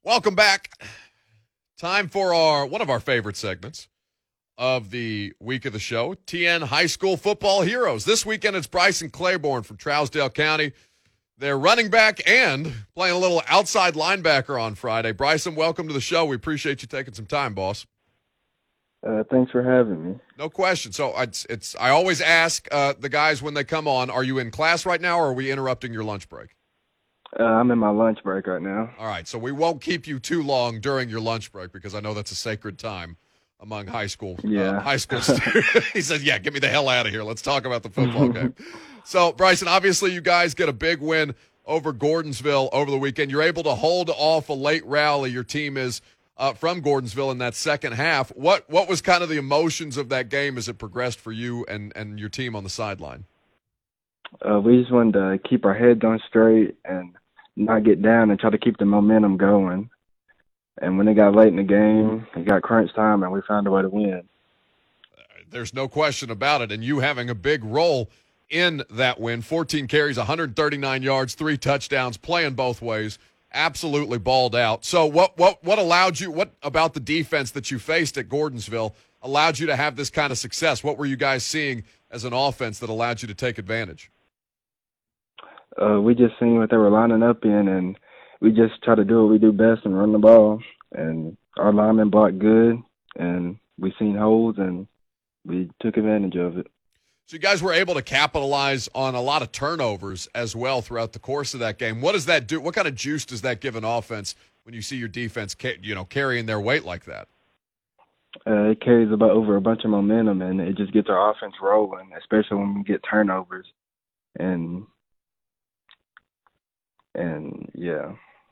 Welcome back. Time for one of our favorite segments of the week of the show, TN High School Football Heroes. This weekend it's Bryson Claiborne from Trousdale County. They're running back and playing a little outside linebacker on Friday. Bryson, welcome to the show. We appreciate you taking some time, boss. Thanks for having me. No question. So I always ask the guys when they come on, are you in class right now or are we interrupting your lunch break? I'm in my lunch break right now. All right, so we won't keep you too long during your lunch break because I know that's a sacred time among high school students. He said, yeah, get me the hell out of here. Let's talk about the football game. So, Bryson, obviously you guys get a big win over Gordonsville over the weekend. You're able to hold off a late rally. Your team is from Gordonsville in that second half. What was kind of the emotions of that game as it progressed for you and your team on the sideline? We just wanted to keep our heads on straight and not get down and try to keep the momentum going. And when it got late in the game, it got crunch time, and we found a way to win. There's no question about it, and you having a big role in that win. 14 carries, 139 yards, 3 touchdowns, playing both ways. Absolutely balled out. So what allowed you, what about the defense that you faced at Gordonsville allowed you to have this kind of success? What were you guys seeing as an offense that allowed you to take advantage? We just seen what they were lining up in, and we just try to do what we do best and run the ball. And our linemen blocked good, and we seen holes, and we took advantage of it. So you guys were able to capitalize on a lot of turnovers as well throughout the course of that game. What does that do? What kind of juice does that give an offense when you see your defense, carrying their weight like that? It carries over a bunch of momentum, and it just gets our offense rolling, especially when we get turnovers. And yeah.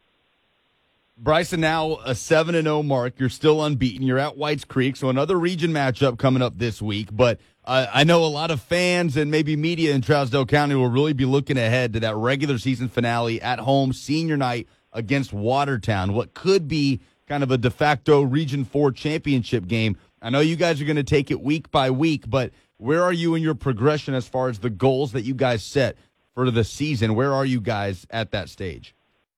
Bryson, now a 7-0 mark. You're still unbeaten. You're at Whites Creek, so another region matchup coming up this week. But I know a lot of fans and maybe media in Trousdale County will really be looking ahead to that regular season finale at home, senior night against Watertown, what could be kind of a de facto Region 4 championship game. I know you guys are going to take it week by week, but where are you in your progression as far as the goals that you guys set for the season? Where are you guys at that stage?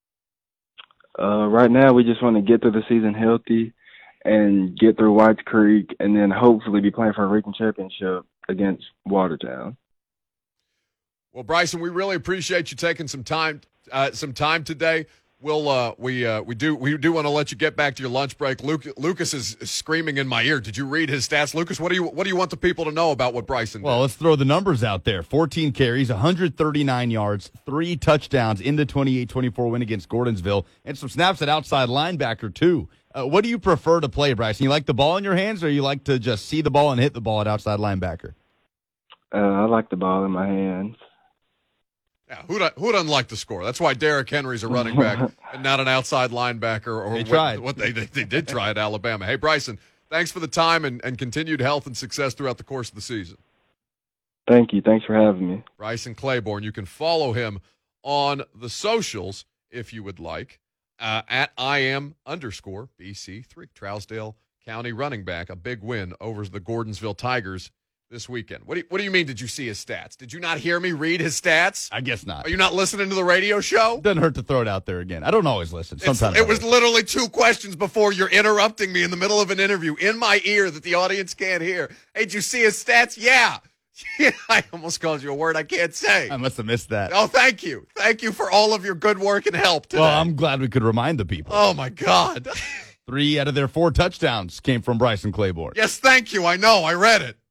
Right now, we just want to get through the season healthy and get through Whites Creek, and then hopefully be playing for a region championship against Watertown. Well, Bryson, we really appreciate you taking some time today. We do want to let you get back to your lunch break. Lucas is screaming in my ear. Did you read his stats, Lucas? What do you want the people to know about what Bryson did? Well, let's throw the numbers out there. 14 carries, 139 yards, 3 touchdowns in the 28-24 win against Gordonsville, and some snaps at outside linebacker too. What do you prefer to play, Bryson? You like the ball in your hands, or you like to just see the ball and hit the ball at outside linebacker? I like the ball in my hands. Yeah, who doesn't like to score? That's why Derrick Henry's a running back and not an outside linebacker. Or they tried. They did try at Alabama. Hey, Bryson, thanks for the time and continued health and success throughout the course of the season. Thank you. Thanks for having me. Bryson Claiborne. You can follow him on the socials if you would like at IM_BC3. Trousdale County running back, a big win over the Gordonsville Tigers this weekend. What do you mean, did you see his stats? Did you not hear me read his stats? I guess not. Are you not listening to the radio show? Doesn't hurt to throw it out there again. I don't always listen. Sometimes it was literally 2 questions before you're interrupting me in the middle of an interview in my ear that the audience can't hear. Hey, did you see his stats? Yeah. I almost called you a word I can't say. I must have missed that. Oh, thank you. Thank you for all of your good work and help today. Well, I'm glad we could remind the people. Oh, my God. 3 out of their 4 touchdowns came from Bryson Claiborne. Yes, thank you. I know. I read it.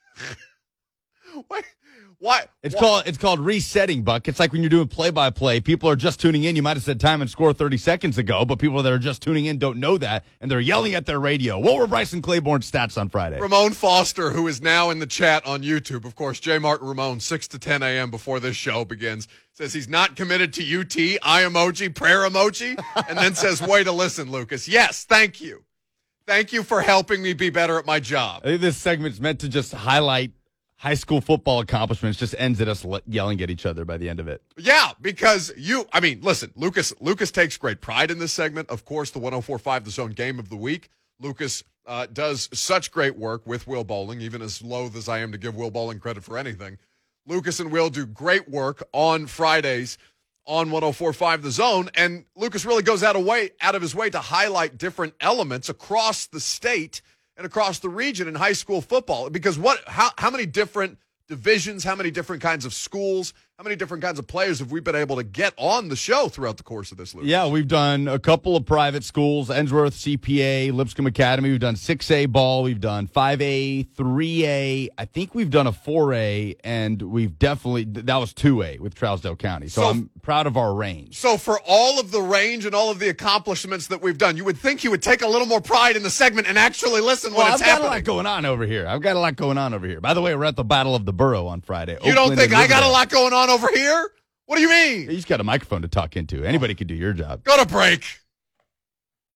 Why? It's called resetting, Buck. It's like when you're doing play-by-play. People are just tuning in. You might have said time and score 30 seconds ago, but people that are just tuning in don't know that, and they're yelling at their radio. What were Bryson Claiborne's stats on Friday? Ramon Foster, who is now in the chat on YouTube, of course, J. Martin Ramon, 6 to 10 a.m. before this show begins, says he's not committed to UT, eye emoji, prayer emoji, and then says, way to listen, Lucas. Yes, thank you. Thank you for helping me be better at my job. I think this segment's meant to just highlight high school football accomplishments, just ends at us yelling at each other by the end of it. Yeah, because listen, Lucas takes great pride in this segment. Of course, the 104.5 The Zone Game of the Week. Lucas does such great work with Will Bowling, even as loath as I am to give Will Bowling credit for anything. Lucas and Will do great work on Fridays on 104.5 The Zone. And Lucas really goes out of his way to highlight different elements across the state and across the region in high school football. Because how many different divisions, how many different kinds of schools, how many different kinds of players have we been able to get on the show throughout the course of this, Lucas? Yeah, we've done a couple of private schools, Ensworth, CPA, Lipscomb Academy. We've done 6A ball. We've done 5A, 3A. I think we've done a 4A, and that was 2A with Trousdale County. So I'm proud of our range. So for all of the range and all of the accomplishments that we've done, you would think you would take a little more pride in the segment and actually listen when it's happening. I've got a lot going on over here. By the way, we're at the Battle of the Borough on Friday. You don't think I got a lot going on over here? What do you mean? You just got a microphone to talk into. Anybody can do your job. Go to break.